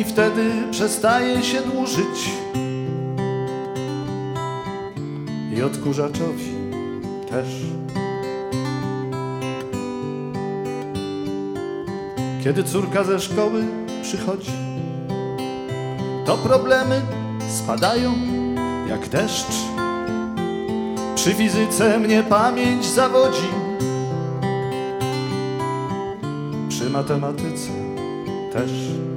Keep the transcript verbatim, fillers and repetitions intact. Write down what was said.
i wtedy przestaje się dłużyć. I odkurzaczowi też. Kiedy córka ze szkoły przychodzi, to problemy spadają jak deszcz. Przy fizyce mnie pamięć zawodzi, przy matematyce też.